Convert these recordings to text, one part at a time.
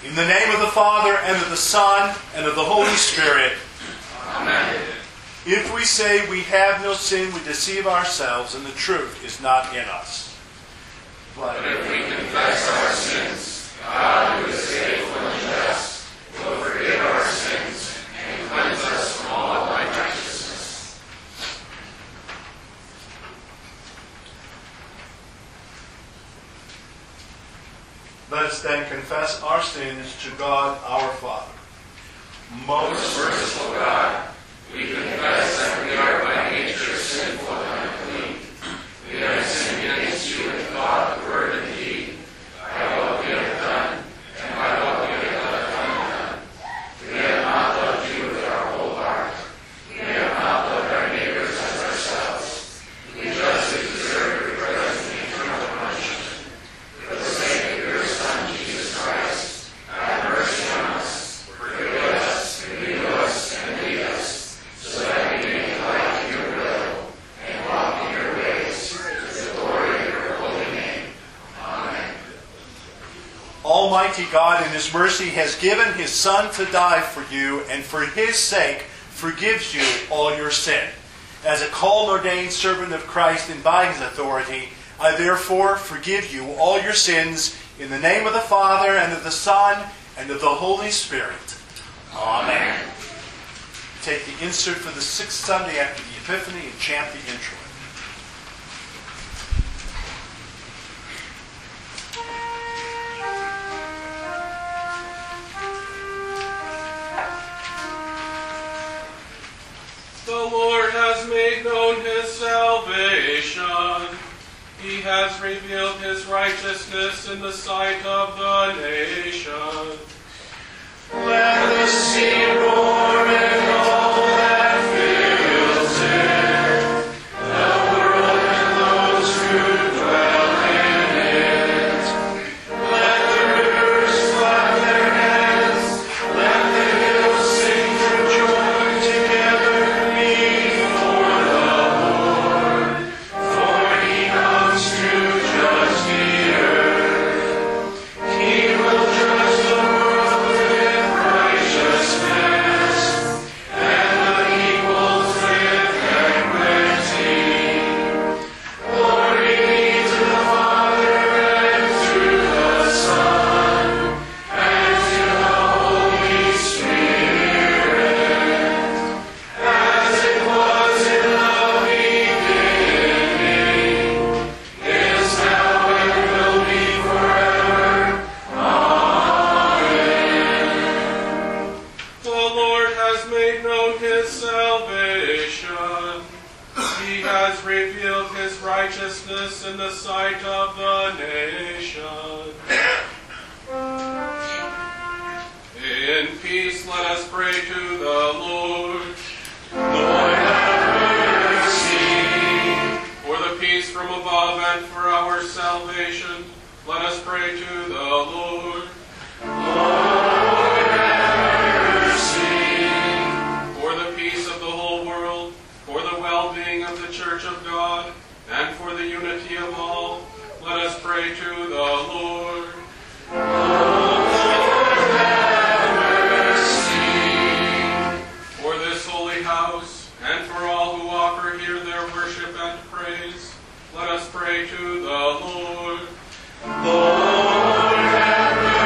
In the name of the Father, and of the Son, and of the Holy Spirit. Amen. If we say we have no sin, we deceive ourselves, and the truth is not in us. But if we confess our sins, God, who is faithful and just, will forgive our sins and cleanse us from all unrighteousness. Let us then confess our sins to God our Father. Most merciful God, we confess that we are by nature sinful and unclean. We have sinned against you in thought, word, and deed, by what we have done and by what we have left undone. We have not loved you with our whole heart. We have not loved our neighbors as ourselves. We justly deserve your present and eternal punishment. For the sake of your Son, Jesus Christ, have mercy on us, forgive us, renew us, and lead us, so that we may delight in your will and walk in your ways, to the glory of your holy name. Amen. Almighty God, in His mercy, has given His Son to die for you, and for His sake forgives you all your sin. As a called and ordained servant of Christ and by His authority, I therefore forgive you all your sins in the name of the Father, and of the Son, and of the Holy Spirit. Amen. Take the insert for the 6th Sunday after the Epiphany and chant the introit. The Lord has made known His salvation. He has revealed His righteousness in the sight of the nations. Let the sea roar and all that fills it, the world and those who dwell in it. Let the rivers clap their hands, let the hills sing for joy together before the Lord. For He comes to judge the earth. He will judge the world with righteousness, and the peoples with equity. Glory be to the Father, and to the Son, and to the Holy Spirit, as it was in the beginning, is now, and will be forever. The Lord has made known His salvation. He has revealed His righteousness in the sight of the nations. In peace, let us pray to the Lord. Lord, have mercy. For the peace from above and for our salvation, let us pray to the Lord. Lord, have mercy. For the peace of the whole world, for the well-being of the Church of God, and for the unity of all, let us pray to the Lord. For this holy house, and for all who offer here their worship and praise, let us pray to the Lord. Lord, have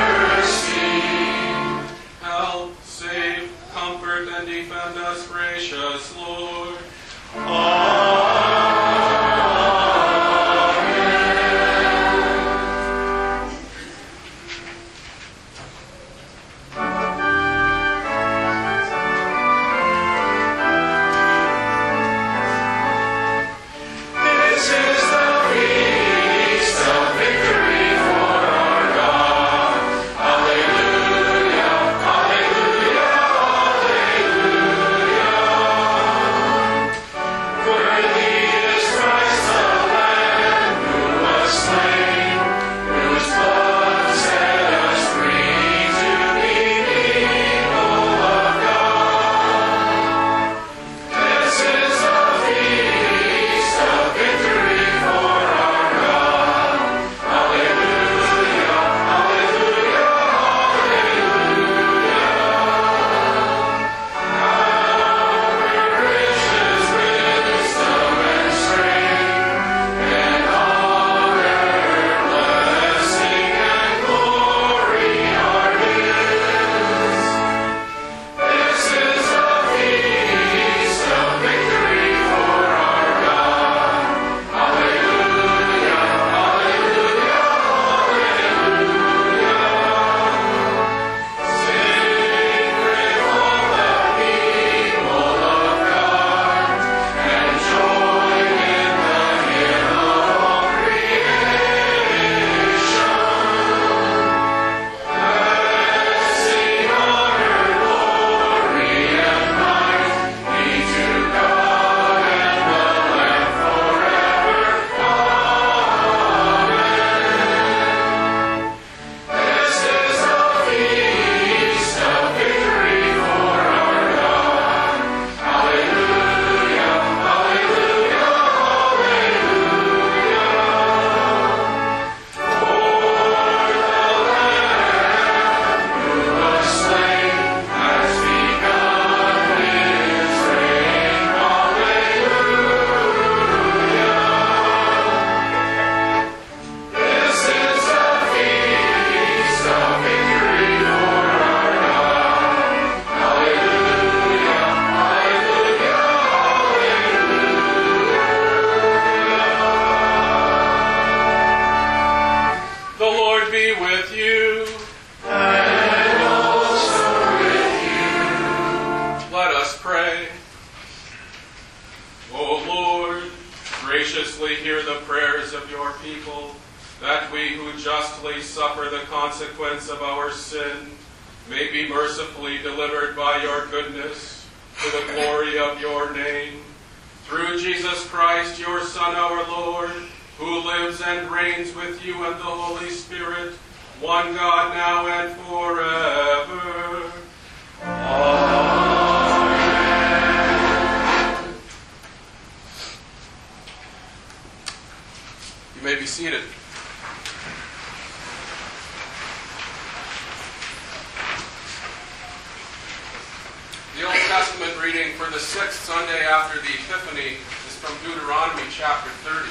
suffer the consequence of our sin, may be mercifully delivered by your goodness to the glory of your name. Through Jesus Christ, your Son, our Lord, who lives and reigns with you and the Holy Spirit, one God, now and forever. Amen. You may be seated. The Old Testament reading for the sixth Sunday after the Epiphany is from Deuteronomy chapter 30.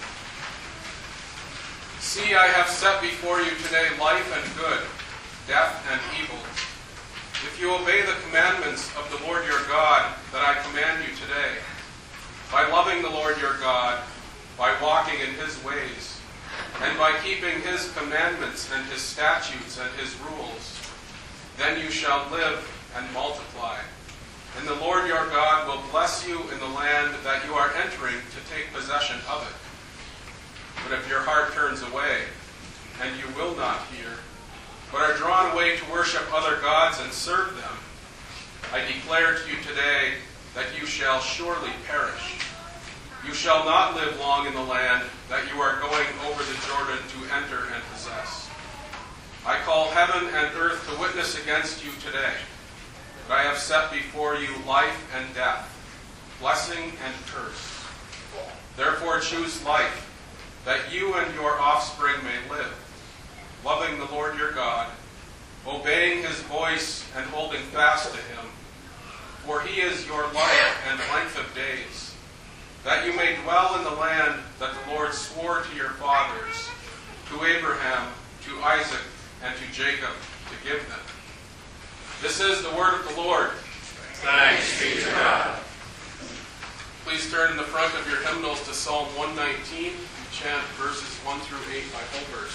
See, I have set before you today life and good, death and evil. If you obey the commandments of the Lord your God that I command you today, by loving the Lord your God, by walking in his ways, and by keeping his commandments and his statutes and his rules, then you shall live and multiply. And the Lord your God will bless you in the land that you are entering to take possession of it. But if your heart turns away, and you will not hear, but are drawn away to worship other gods and serve them, I declare to you today that you shall surely perish. You shall not live long in the land that you are going over the Jordan to enter and possess. I call heaven and earth to witness against you today, that I have set before you life and death, blessing and curse. Therefore choose life, that you and your offspring may live, loving the Lord your God, obeying his voice and holding fast to him. For he is your life and length of days, that you may dwell in the land that the Lord swore to your fathers, to Abraham, to Isaac, and to Jacob, to give them. This is the word of the Lord. Thanks be to God. Please turn in the front of your hymnals to Psalm 119. Chant verses 1 through 8 by whole verse.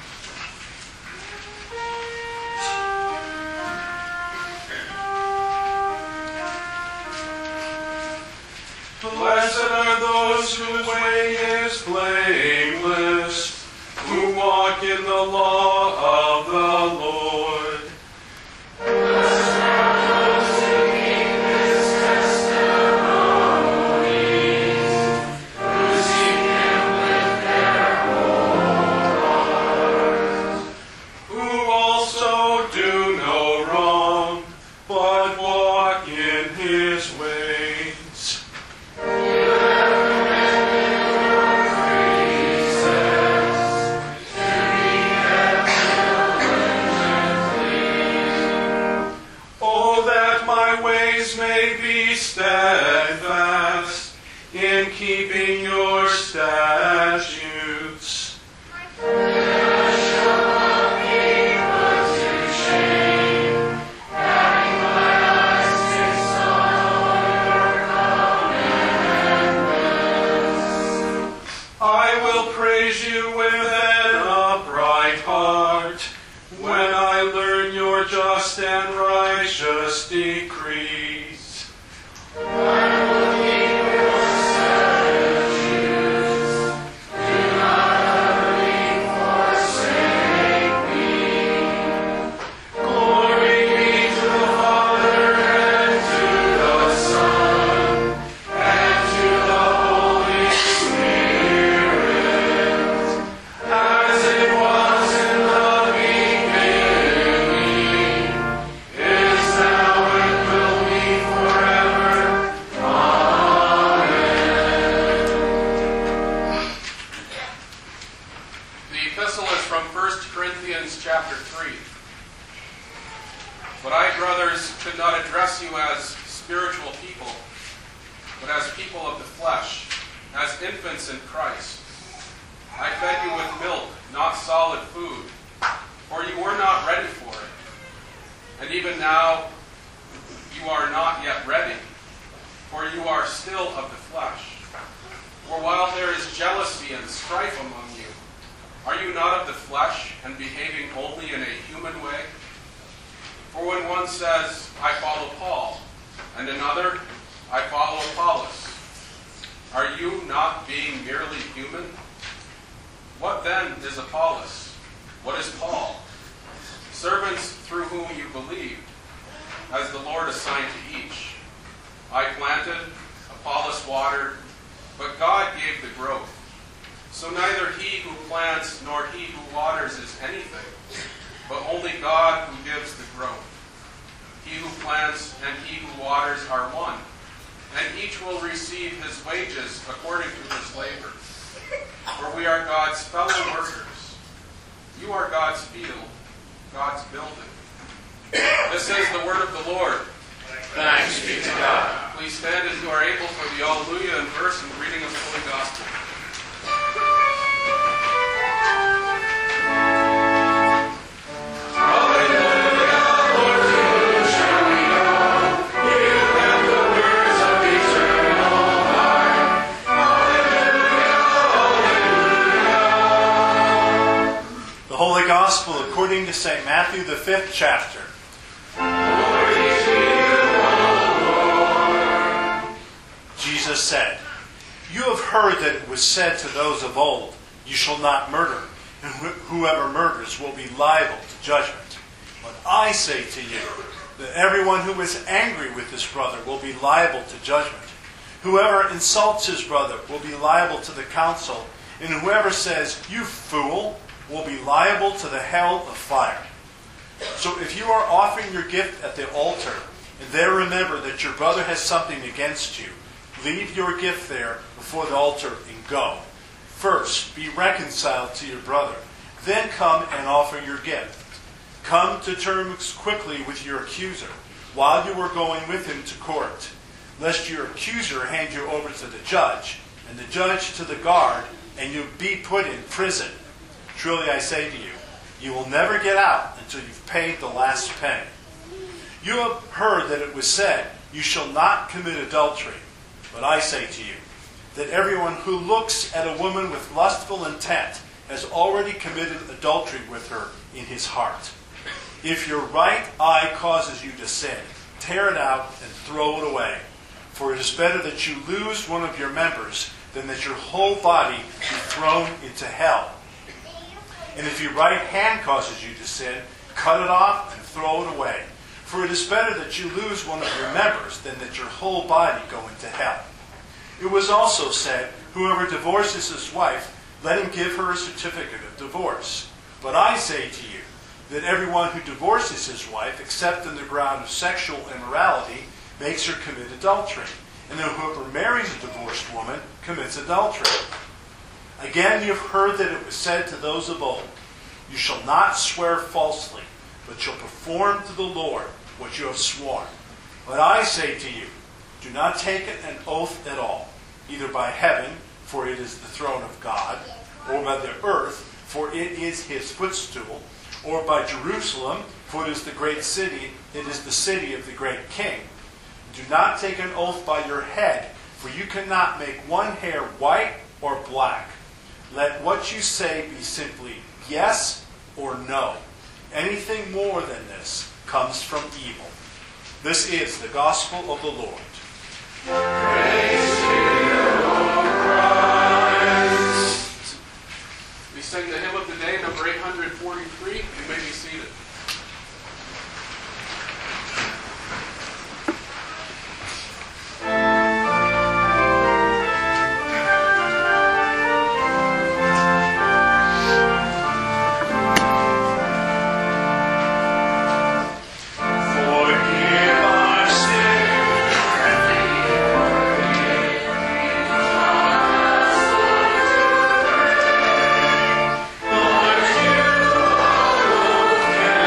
Blessed are those whose way is blameless, who walk in the law of the Lord. Blessed are those who keep his testimonies, who seek him with their whole heart, who also do no wrong, but walk in his ways. May be steadfast in keeping your statutes. Never shall not be put to shame, having my eyes fixed on all your commandments. I will praise you with an upright heart, when I learn your just and righteous decrees. I will keep your statutes. Do not utterly forsake me. Glory be to the Father, and to the Son, and to the Holy Spirit, as it was in the beginning, is now, and will be forever. Amen. The epistle is from 1 Corinthians chapter 3. But I, brothers, could not address you as spiritual people, but as people of the flesh, as infants in Christ. I fed you with milk, not solid food, for you were not ready for it. And even now, you are not yet ready, for you are still of the flesh. For while there is jealousy and strife among you, are you not of the flesh and behaving only in a human way? For when one says, I follow Paul, and another, I follow Apollos, are you not being merely human? What then is Apollos? What is Paul? Servants through whom you believed, as the Lord assigned to each. I planted, Apollos watered, but God gave the growth. So neither he who plants nor he who waters is anything, but only God who gives the growth. He who plants and he who waters are one, and each will receive his wages according to his labor. For we are God's fellow workers. You are God's field, God's building. This is the word of the Lord. Thanks be to God. Please stand as you are able for the Alleluia and verse and reading of the Holy Gospel. The Holy Gospel according to St. Matthew, the 5th chapter. Jesus said, "You have heard that it was said to those of old, 'You shall not murder, and whoever murders will be liable to judgment.' But I say to you that everyone who is angry with his brother will be liable to judgment. Whoever insults his brother will be liable to the council, and whoever says, 'You fool,' will be liable to the hell of fire. So if you are offering your gift at the altar, and there remember that your brother has something against you, leave your gift there before the altar and go. First, be reconciled to your brother. Then come and offer your gift. Come to terms quickly with your accuser while you are going with him to court, lest your accuser hand you over to the judge, and the judge to the guard, and you be put in prison. Truly I say to you, you will never get out until you've paid the last penny. You have heard that it was said, 'You shall not commit adultery.' But I say to you that everyone who looks at a woman with lustful intent has already committed adultery with her in his heart. If your right eye causes you to sin, tear it out and throw it away. For it is better that you lose one of your members than that your whole body be thrown into hell. And if your right hand causes you to sin, cut it off and throw it away. For it is better that you lose one of your members than that your whole body go into hell. It was also said, 'Whoever divorces his wife, let him give her a certificate of divorce.' But I say to you that everyone who divorces his wife, except on the ground of sexual immorality, makes her commit adultery. And that whoever marries a divorced woman commits adultery. Again, you have heard that it was said to those of old, 'You shall not swear falsely, but shall perform to the Lord what you have sworn.' But I say to you, do not take an oath at all, either by heaven, for it is the throne of God, or by the earth, for it is his footstool, or by Jerusalem, for it is the great city, it is the city of the great king. Do not take an oath by your head, for you cannot make one hair white or black. Let what you say be simply yes or no. Anything more than this comes from evil." This is the gospel of the Lord. Praise to you, O Christ. We sing the hymn of the day, number 843. You may be seated. Lord, you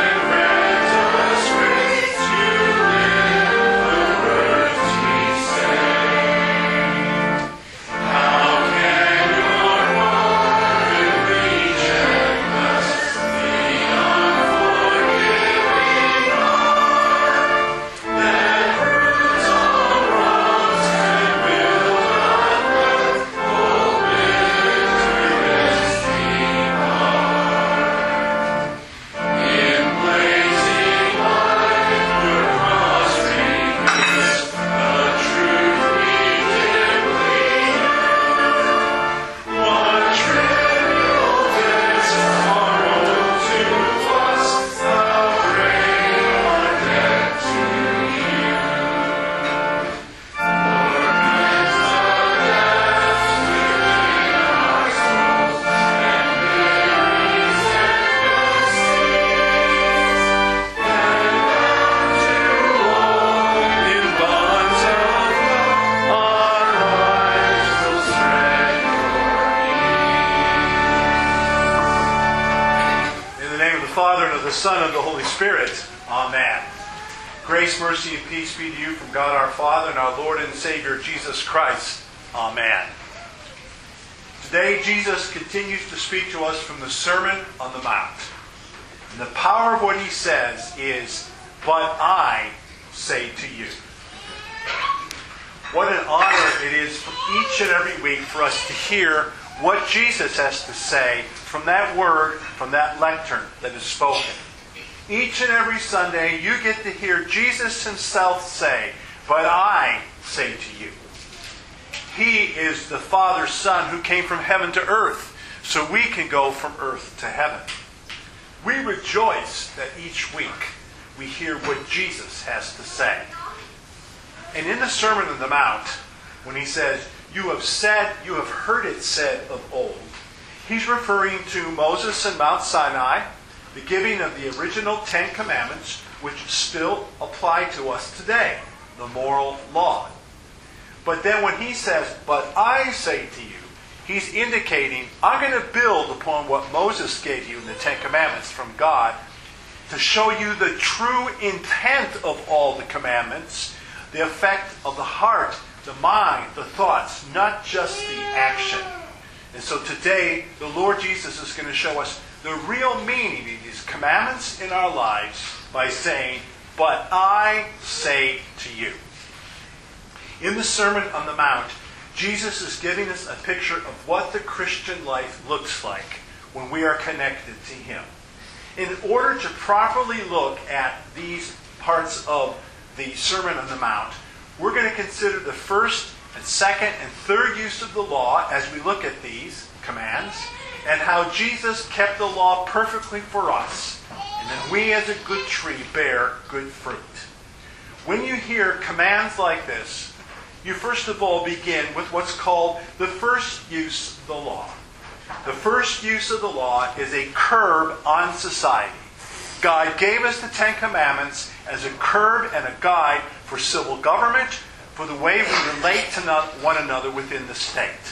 the Son, and of the Holy Spirit. Amen. Grace, mercy, and peace be to you from God our Father and our Lord and Savior, Jesus Christ. Amen. Today, Jesus continues to speak to us from the Sermon on the Mount. And the power of what he says is, "But I say to you." What an honor it is for each and every week for us to hear what Jesus has to say from that word, from that lectern that is spoken. Each and every Sunday, you get to hear Jesus himself say, "But I say to you." He is the Father's Son who came from heaven to earth, so we can go from earth to heaven. We rejoice that each week we hear what Jesus has to say. And in the Sermon on the Mount, when he says, you have heard it said of old, he's referring to Moses and Mount Sinai, the giving of the original 10 Commandments, which still apply to us today, the moral law. But then when he says, "But I say to you," he's indicating, I'm going to build upon what Moses gave you in the 10 Commandments from God to show you the true intent of all the commandments, the effect of the heart, the mind, the thoughts, not just the action. And so today, the Lord Jesus is going to show us the real meaning of these commandments in our lives by saying, "But I say to you." In the Sermon on the Mount, Jesus is giving us a picture of what the Christian life looks like when we are connected to him. In order to properly look at these parts of the Sermon on the Mount, we're going to consider the first and second and third use of the law as we look at these commands, and how Jesus kept the law perfectly for us, and then we as a good tree bear good fruit. When you hear commands like this, you first of all begin with what's called the first use of the law. The first use of the law is a curb on society. God gave us the 10 Commandments as a curb and a guide for civil government, for the way we relate to one another within the state.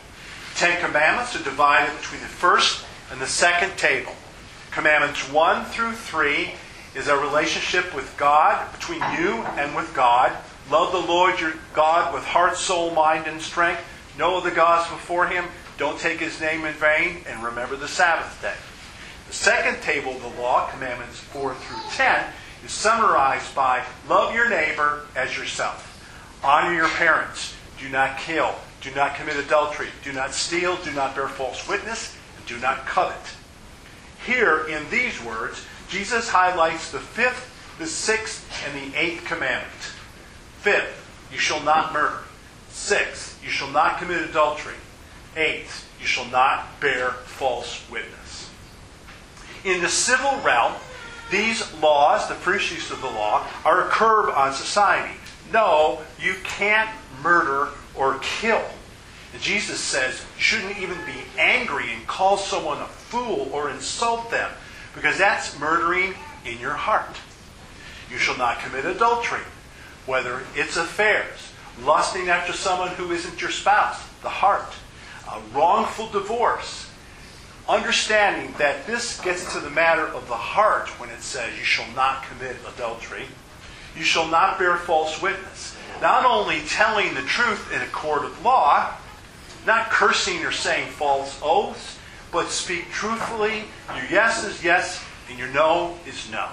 10 Commandments are divided between the first and the second table. Commandments 1 through 3 is our relationship with God, between you and with God. Love the Lord your God with heart, soul, mind, and strength. No other gods before him. Don't take his name in vain. And remember the Sabbath day. The second table of the law, Commandments 4 through 10, is summarized by love your neighbor as yourself. Honor your parents. Do not kill. Do not commit adultery. Do not steal. Do not bear false witness. And do not covet. Here, in these words, Jesus highlights the 5th, the 6th, and the 8th commandment. 5th, you shall not murder. 6th, you shall not commit adultery. 8th, you shall not bear false witness. In the civil realm, these laws, the first use of the law, are a curb on society. No, you can't murder or kill. And Jesus says you shouldn't even be angry and call someone a fool or insult them, because that's murdering in your heart. You shall not commit adultery, whether it's affairs, lusting after someone who isn't your spouse, the heart, a wrongful divorce. Understanding that this gets to the matter of the heart when it says you shall not commit adultery. You shall not bear false witness. Not only telling the truth in a court of law, not cursing or saying false oaths, but speak truthfully. Your yes is yes and your no is no.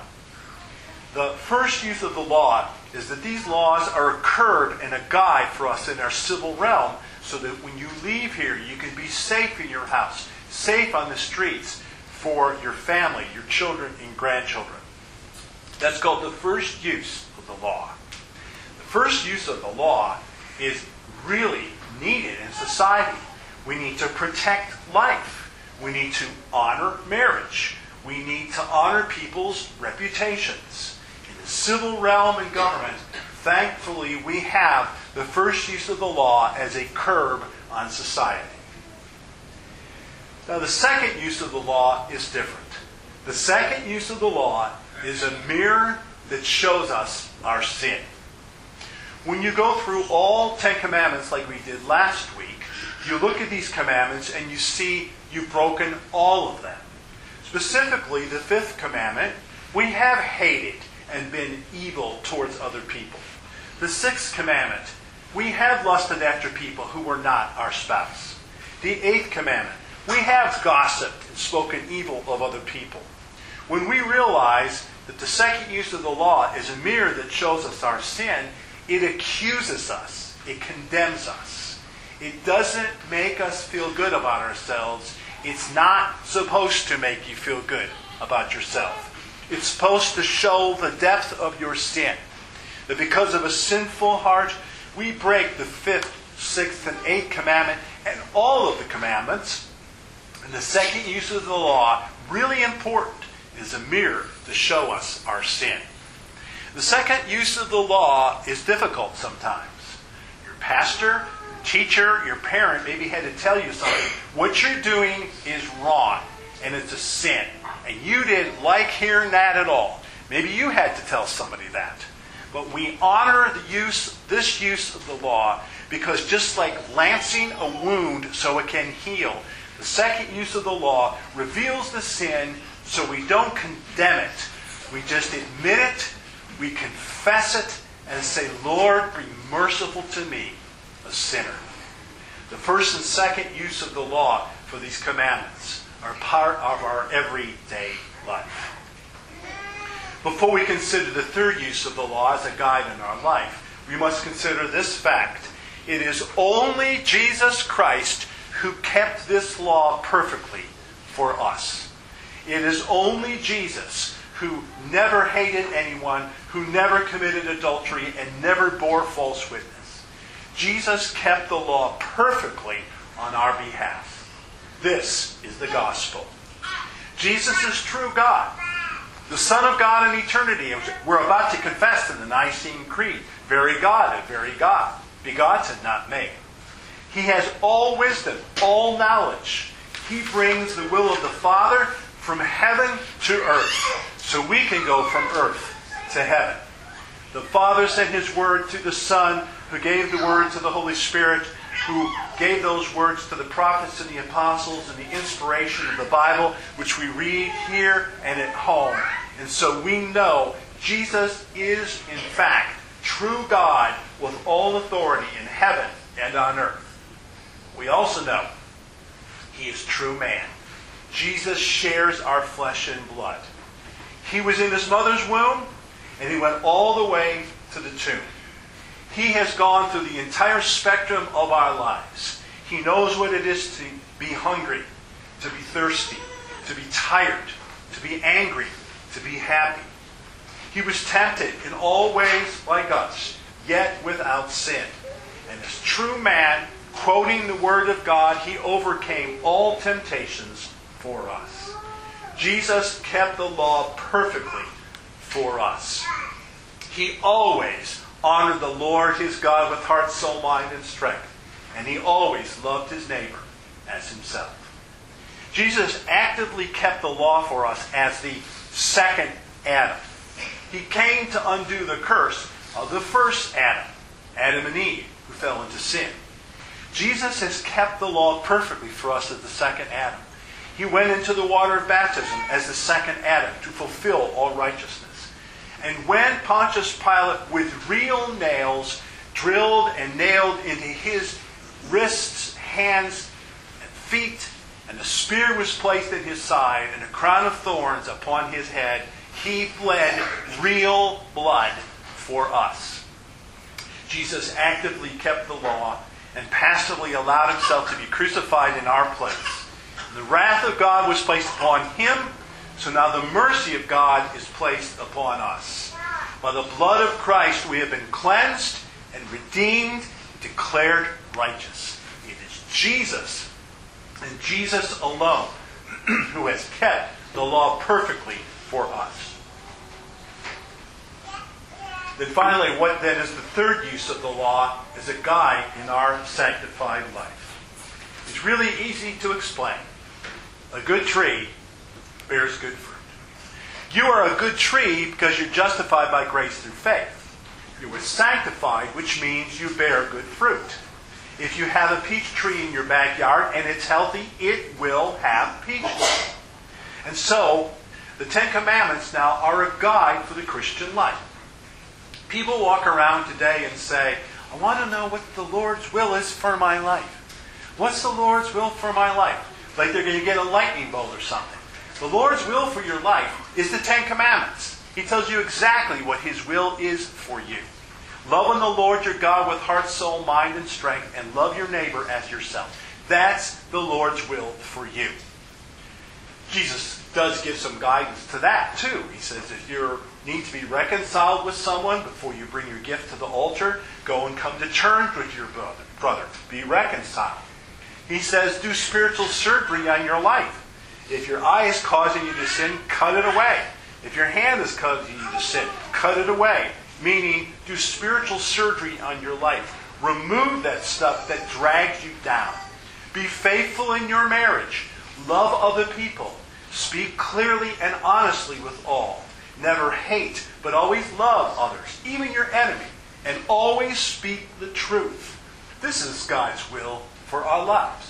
The first use of the law is that these laws are a curb and a guide for us in our civil realm, so that when you leave here, you can be safe in your house, safe on the streets for your family, your children and grandchildren. That's called the first use of the law. The first use of the law is really needed in society. We need to protect life. We need to honor marriage. We need to honor people's reputations. In the civil realm and government, thankfully we have the first use of the law as a curb on society. Now the second use of the law is different. The second use of the law is a mirror that shows us our sin. When you go through all 10 commandments like we did last week, you look at these commandments and you see you've broken all of them. Specifically, the fifth commandment, we have hated and been evil towards other people. The sixth commandment, we have lusted after people who were not our spouse. The eighth commandment, we have gossiped and spoken evil of other people. When we realize that the second use of the law is a mirror that shows us our sin, it accuses us. It condemns us. It doesn't make us feel good about ourselves. It's not supposed to make you feel good about yourself. It's supposed to show the depth of your sin. That because of a sinful heart, we break the fifth, sixth, and eighth commandment and all of the commandments. And the second use of the law, really important, is a mirror to show us our sin. The second use of the law is difficult sometimes. Your pastor, your teacher, your parent maybe had to tell you something. What you're doing is wrong, and it's a sin. And you didn't like hearing that at all. Maybe you had to tell somebody that. But we honor this use of the law because just like lancing a wound so it can heal, the second use of the law reveals the sin so we don't condemn it. We just admit it, we confess it, and say, Lord, be merciful to me, a sinner. The first and second use of the law for these commandments are part of our everyday life. Before we consider the third use of the law as a guide in our life, we must consider this fact. It is only Jesus Christ who kept this law perfectly for us. It is only Jesus who never hated anyone, who never committed adultery, and never bore false witness. Jesus kept the law perfectly on our behalf. This is the gospel. Jesus is true God, the Son of God in eternity. We're about to confess in the Nicene Creed, very God and very God, begotten, not made. He has all wisdom, all knowledge. He brings the will of the Father from heaven to earth, so we can go from earth to heaven. The Father sent His word to the Son, who gave the word to the Holy Spirit, who gave those words to the prophets and the apostles and the inspiration of the Bible, which we read here and at home. And so we know Jesus is, in fact, true God with all authority in heaven and on earth. We also know He is true man. Jesus shares our flesh and blood. He was in His mother's womb, and He went all the way to the tomb. He has gone through the entire spectrum of our lives. He knows what it is to be hungry, to be thirsty, to be tired, to be angry, to be happy. He was tempted in all ways like us, yet without sin. And as true man, quoting the Word of God, He overcame all temptations for us. Jesus kept the law perfectly for us. He always honored the Lord his God with heart, soul, mind, and strength. And He always loved His neighbor as Himself. Jesus actively kept the law for us as the second Adam. He came to undo the curse of the first Adam, Adam and Eve, who fell into sin. Jesus has kept the law perfectly for us as the second Adam. He went into the water of baptism as the second Adam to fulfill all righteousness. And when Pontius Pilate, with real nails, drilled and nailed into his wrists, hands, and feet, and a spear was placed in his side, and a crown of thorns upon his head, He bled real blood for us. Jesus actively kept the law and passively allowed Himself to be crucified in our place. The wrath of God was placed upon Him, so now the mercy of God is placed upon us. By the blood of Christ we have been cleansed and redeemed, declared righteous. It is Jesus and Jesus alone who has kept the law perfectly for us. Then finally, what then is the third use of the law as a guide in our sanctified life? It's really easy to explain. A good tree bears good fruit. You are a good tree because you're justified by grace through faith. You were sanctified, which means you bear good fruit. If you have a peach tree in your backyard and it's healthy, it will have peaches. And so, the Ten Commandments now are a guide for the Christian life. People walk around today and say, I want to know what the Lord's will is for my life. What's the Lord's will for my life? Like they're going to get a lightning bolt or something. The Lord's will for your life is the Ten Commandments. He tells you exactly what His will is for you. Loving the Lord your God with heart, soul, mind, and strength, and love your neighbor as yourself. That's the Lord's will for you. Jesus does give some guidance to that too. He says if you need to be reconciled with someone before you bring your gift to the altar, go and come to terms with your brother. Be reconciled. He says do spiritual surgery on your life. If your eye is causing you to sin, cut it away. If your hand is causing you to sin, cut it away. Meaning, do spiritual surgery on your life. Remove that stuff that drags you down. Be faithful in your marriage. Love other people. Speak clearly and honestly with all. Never hate, but always love others, even your enemy. And always speak the truth. This is God's will for our lives.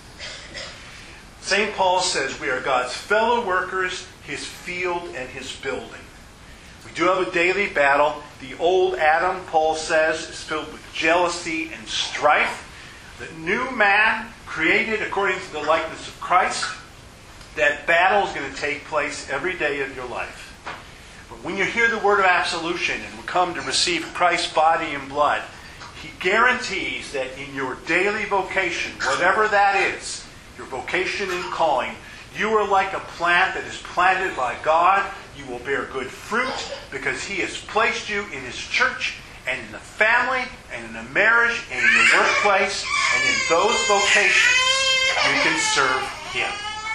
St. Paul says we are God's fellow workers, His field and His building. We do have a daily battle. The old Adam, Paul says, is filled with jealousy and strife. The new man, created according to the likeness of Christ, that battle is going to take place every day of your life. But when you hear the word of absolution and come to receive Christ's body and blood, He guarantees that in your daily vocation, whatever that is, your vocation and calling, you are like a plant that is planted by God. You will bear good fruit because He has placed you in His church and in the family and in the marriage and in the workplace, and in those vocations you can serve Him.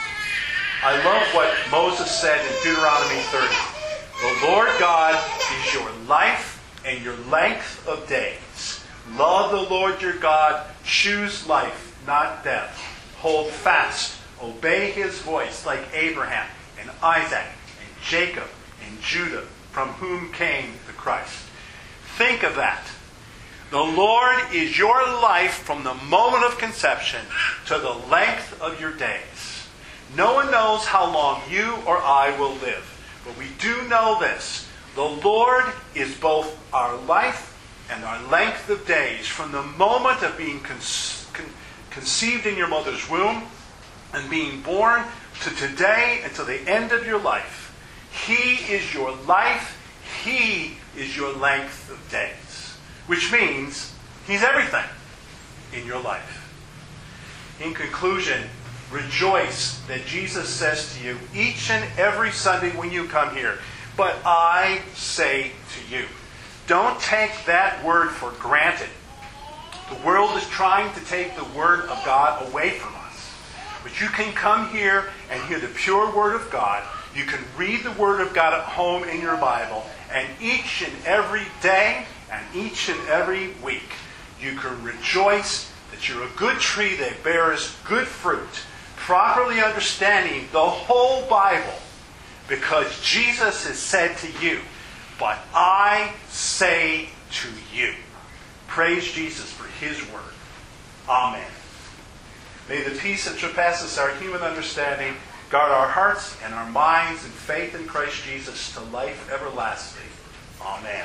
I love what Moses said in Deuteronomy 30. The Lord God is your life and your length of days. Love the Lord your God. Choose life, not death. Hold fast. Obey His voice like Abraham and Isaac and Jacob and Judah, from whom came the Christ. Think of that. The Lord is your life from the moment of conception to the length of your days. No one knows how long you or I will live, but we do know this. The Lord is both our life and our length of days from the moment of being conceived in your mother's womb and being born to today and to the end of your life. He is your life. He is your length of days. Which means He's everything in your life. In conclusion, rejoice that Jesus says to you each and every Sunday when you come here, but I say to you. Don't take that word for granted. The world is trying to take the Word of God away from us. But you can come here and hear the pure Word of God. You can read the Word of God at home in your Bible. And each and every day and each and every week, you can rejoice that you're a good tree that bears good fruit, properly understanding the whole Bible, because Jesus has said to you, but I say to you. Praise Jesus for His word. Amen. May the peace that surpasses our human understanding guard our hearts and our minds in faith in Christ Jesus to life everlasting. Amen.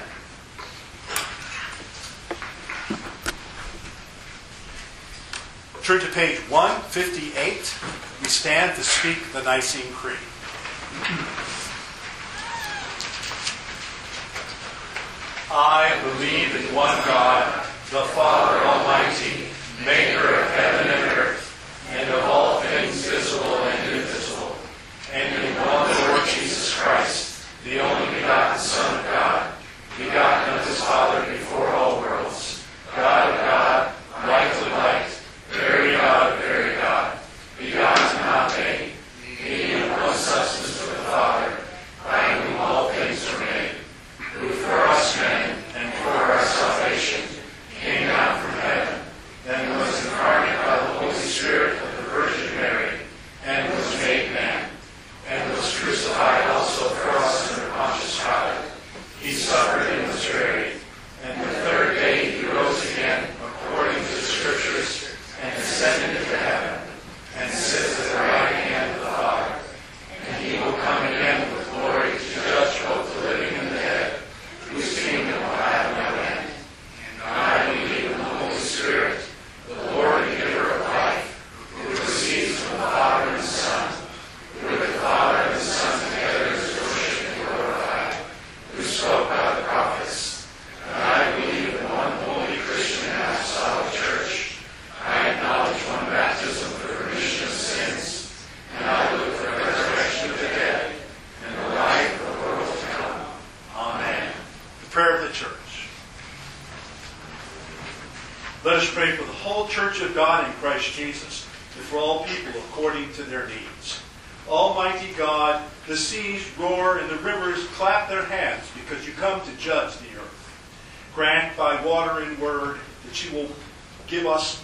Turn to page 158. We stand to speak the Nicene Creed. I believe in one God, the Father Almighty, maker of heaven and earth, and of all things visible and invisible, and in one Lord Jesus Christ, the only begotten Son of God, begotten of His Father before all worlds, God of God, light of light, very God of very God, begotten, not made, being of one substance with the Father, by whom all things are made, who for us men and for our salvation came down from heaven, then was incarnate by the Holy Spirit of the Virgin Mary, and was made man, and was crucified also for us under Pontius Pilate. He suffered and was church. Let us pray for the whole church of God in Christ Jesus, and for all people according to their needs. Almighty God, the seas roar and the rivers clap their hands because you come to judge the earth. Grant by water and word that you will give us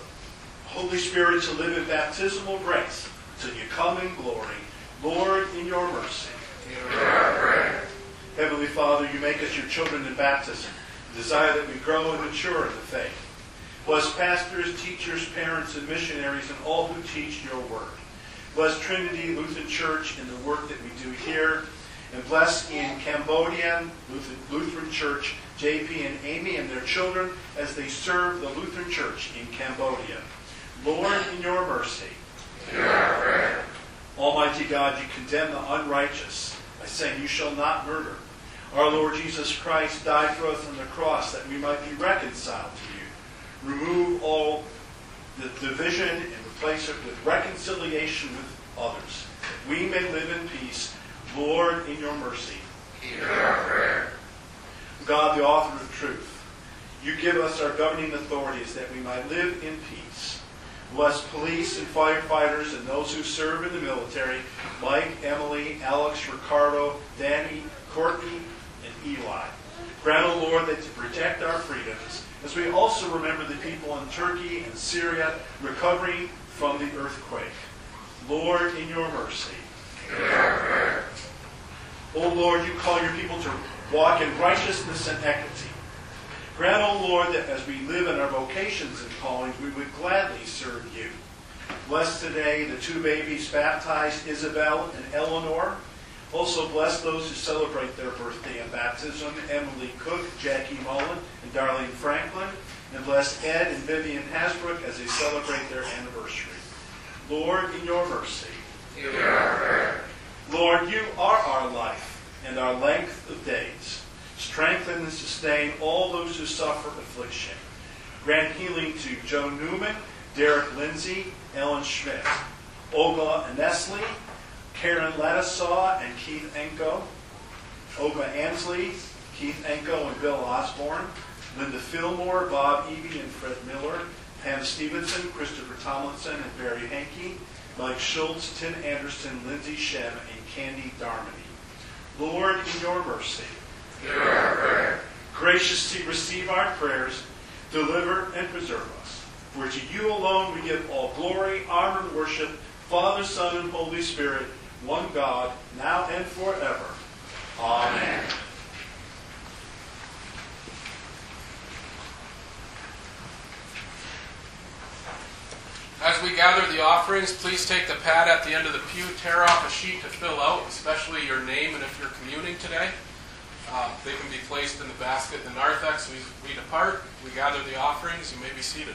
Holy Spirit to live in baptismal grace till you come in glory. Lord, in your mercy. Hear our prayer. Heavenly Father, you make us your children in baptism. Desire that we grow and mature in the faith. Bless pastors, teachers, parents, and missionaries and all who teach your word. Bless Trinity Lutheran Church in the work that we do here. And bless in Cambodian Lutheran Church, JP and Amy and their children as they serve the Lutheran Church in Cambodia. Lord, in your mercy. Hear our prayer. Almighty God, you condemn the unrighteous by saying, you shall not murder. Our Lord Jesus Christ died for us on the cross that we might be reconciled to you. Remove all the division and replace it with reconciliation with others, that we may live in peace. Lord, in your mercy. Hear our prayer. God, the author of truth, you give us our governing authorities that we might live in peace. Bless police and firefighters and those who serve in the military, Mike, Emily, Alex, Ricardo, Danny, Courtney, and Eli. Grant, O Lord, that to protect our freedoms, as we also remember the people in Turkey and Syria recovering from the earthquake. Lord, in your mercy. Hear our prayer. O Lord, you call your people to walk in righteousness and equity. Grant, O Lord, that as we live in our vocations and callings, we would gladly serve you. Bless today the two babies baptized, Isabel and Eleanor. Also bless those who celebrate their birthday and baptism, Emily Cook, Jackie Mullen, and Darlene Franklin. And bless Ed and Vivian Hasbrook as they celebrate their anniversary. Lord, in your mercy. Hear our prayer. Lord, you are our life and our length of days. Strengthen and sustain all those who suffer affliction. Grant healing to Joan Newman, Derek Lindsay, Ellen Schmidt, Olga Anesli, Karen Ladisaw and Keith Enko, Olga Ansley, Keith Enko and Bill Osborne, Linda Fillmore, Bob Eby and Fred Miller, Pam Stevenson, Christopher Tomlinson and Barry Hankey, Mike Schultz, Tim Anderson, Lindsay Shem, and Candy Darmody. Lord, in your mercy. Hear our prayer. Graciously receive our prayers, deliver and preserve us. For to you alone we give all glory, honor, and worship, Father, Son, and Holy Spirit, one God, now and forever. Amen. As we gather the offerings, please take the pad at the end of the pew, tear off a sheet to fill out, especially your name and if you're communing today. They can be placed in the basket in the narthex. We depart. We gather the offerings. You may be seated.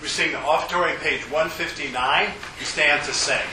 We sing the offertory on page 159. We stand to sing.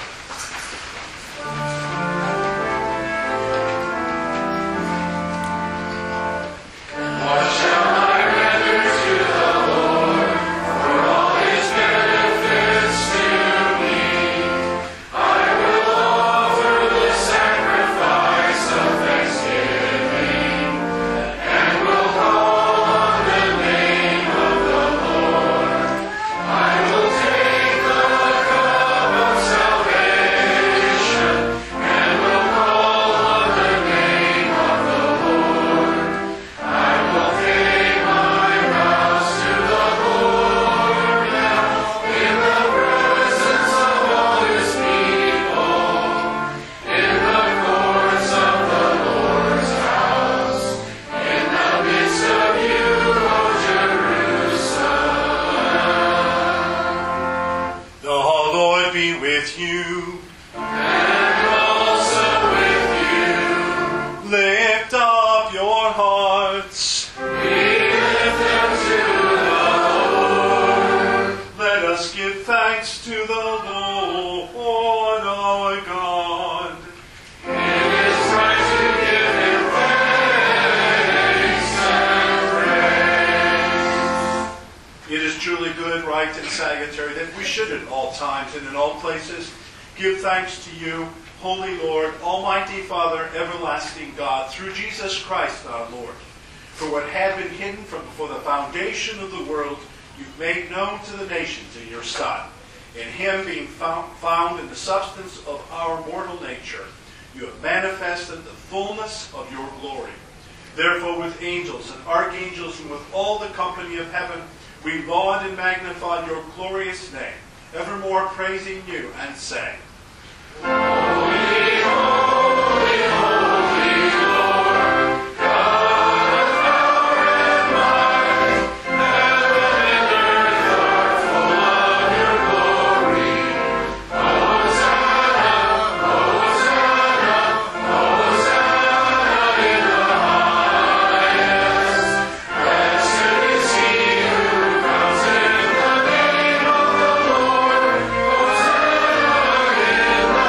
Give thanks to you, Holy Lord, Almighty Father, everlasting God, through Jesus Christ our Lord. For what had been hidden from before the foundation of the world, you've made known to the nations in your Son. In him being found in the substance of our mortal nature, you have manifested the fullness of your glory. Therefore, with angels and archangels and with all the company of heaven, we laud and magnify your glorious name, evermore praising you and saying, Holy, holy, holy Lord, God of power and might, heaven and earth are full of your glory. Hosanna, Hosanna, Hosanna in the highest. Blessed is he who comes in the name of the Lord. Hosanna in the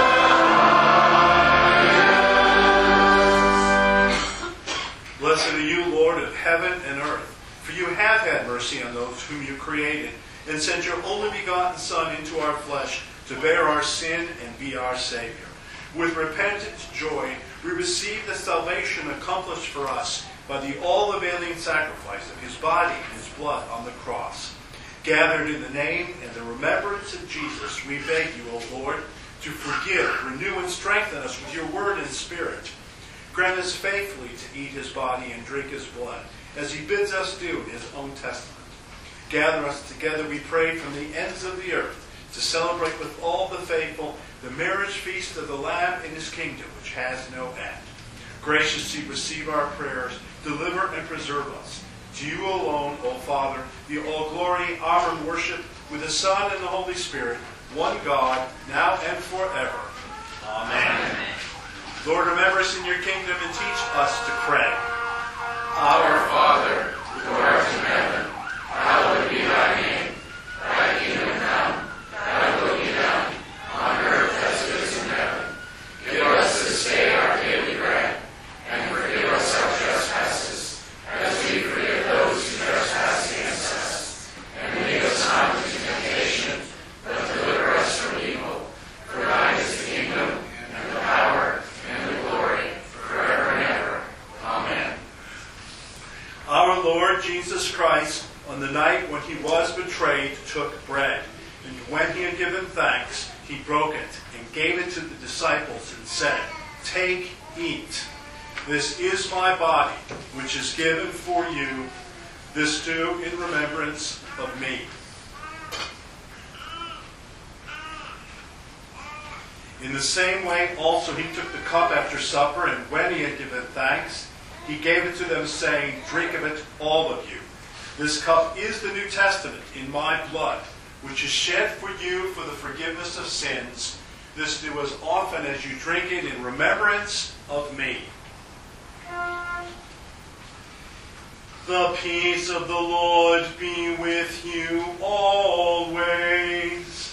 Blessed are you, Lord of heaven and earth, for you have had mercy on those whom you created, and sent your only begotten Son into our flesh to bear our sin and be our Savior. With repentant joy, we receive the salvation accomplished for us by the all-availing sacrifice of his body and his blood on the cross. Gathered in the name and the remembrance of Jesus, we beg you, O Lord, to forgive, renew, and strengthen us with your word and spirit. Grant us faithfully to eat his body and drink his blood, as he bids us do in his own testament. Gather us together, we pray, from the ends of the earth, to celebrate with all the faithful the marriage feast of the Lamb in his kingdom, which has no end. Graciously receive our prayers, deliver and preserve us. To you alone, O Father, be all glory, honor, and worship, with the Son and the Holy Spirit, one God, now and forever. Amen. Lord, remember us in your kingdom and teach us to pray. Our Father, who art in heaven, hallowed be thy name. Thy kingdom come, thy will be done, on earth as it is in heaven. Give us this day our daily bread, and forgive us our trespasses, as we forgive those who trespass against us. And lead us not into temptation, but deliver us from evil. For thine is the kingdom, and the power, and the glory, forever and ever. Amen. Our Lord Jesus Christ, on the night when he was betrayed, took bread, and when he had given thanks, he broke it and gave it to the disciples and said, Take, eat. This is my body, which is given for you. This do in remembrance of me. In the same way also he took the cup after supper, and when he had given thanks, he gave it to them, saying, Drink of it, all of you. This cup is the New Testament in my blood, which is shed for you for the forgiveness of sins. This do as often as you drink it in remembrance of me. The peace of the Lord be with you always.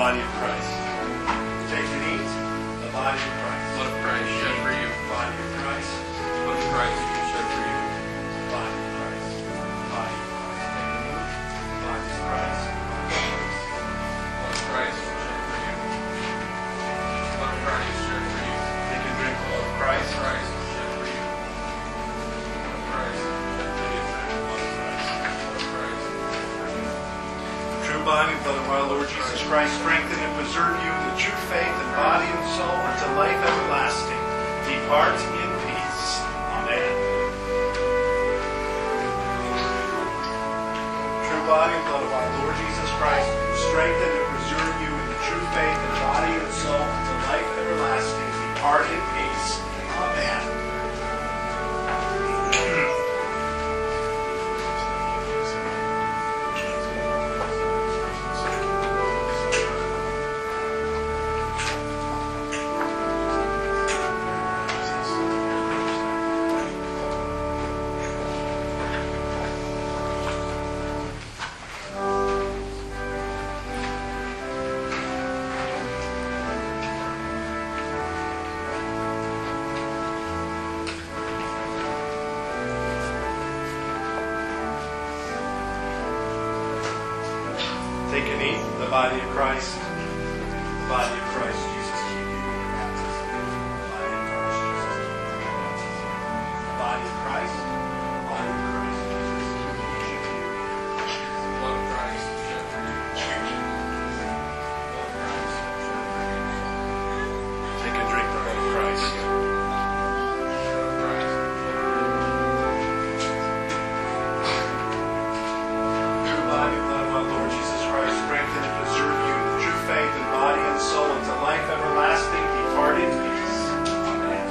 body of Christ. Take and eat the body of Christ. Blood of Christ shed for you. Body of Christ. Blood of Christ shed for you. Body of Christ. Body of Christ. Body of Christ. Blood of Christ shed for you. Blood of Christ shed for you. Take and drink the blood of Christ. Christ shed for you. Blood of Christ shed for you. Blood of Christ. Blood of Christ. True body and blood of our Lord Jesus Christ, strengthen and preserve you in the true faith and body and soul unto life everlasting. Depart in peace. Amen. True body and blood of our Lord Jesus Christ, strengthen and preserve you in the true faith and body and soul unto life everlasting. Depart in peace. Amen. Take and eat the body of Christ. The body of Christ, Jesus, keep you in your baptism. The body of Christ, Jesus, keep you in your baptism. The body of Christ, the body of Christ, Jesus, keep you in your baptism. Blood of Christ shed for you. Blood of Christ shed for you. Take and drink the blood of Christ. Blood of Christ. True body and blood of our Lord Jesus Christ, strengthen and preserve you in the true faith and body and soul unto life everlasting. Depart in peace. Amen.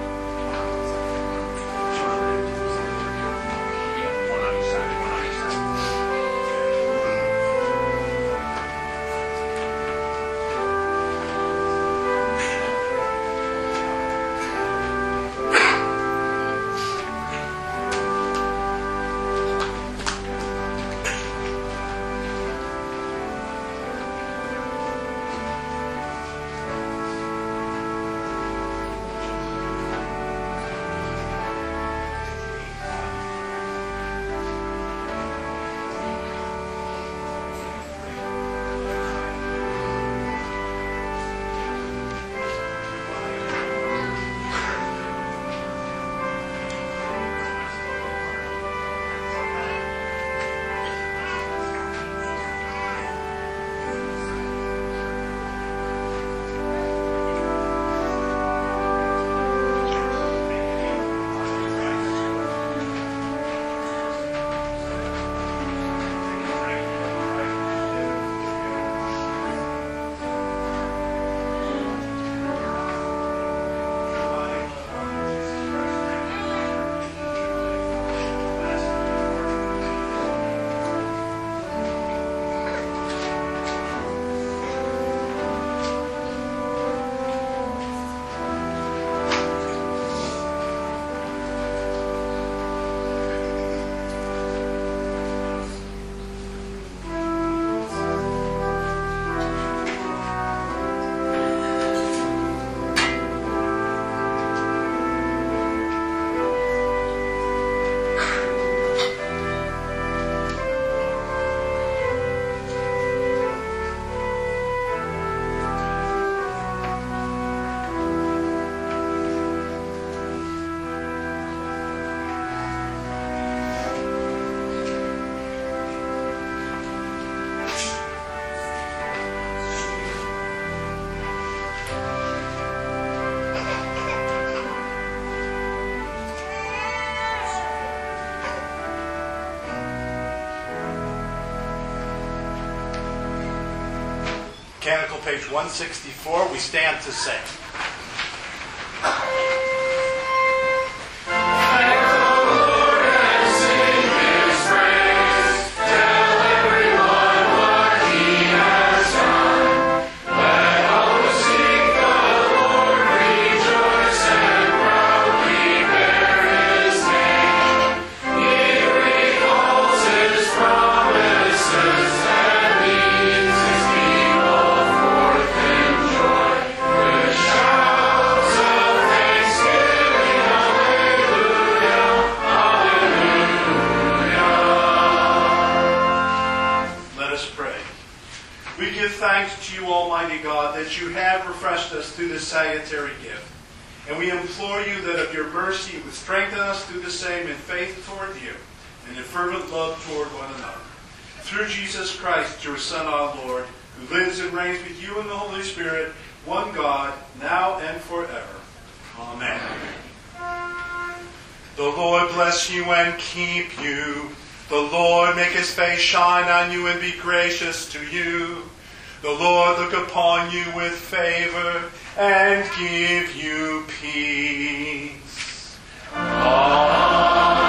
Canticle page 164, we stand to sing. Promises that means his people We give thanks to you, Almighty God, that you have refreshed us through this salutary gift. And we implore you that of your mercy you would strengthen us through the same in faith toward you and in fervent love toward one another. Through Jesus Christ, your Son, our Lord, who lives and reigns with you in the Holy Spirit, one God, now and forever. Amen. The Lord bless you and keep you. The Lord make his face shine on you and be gracious to you. The Lord look upon you with favor and give you peace. Amen.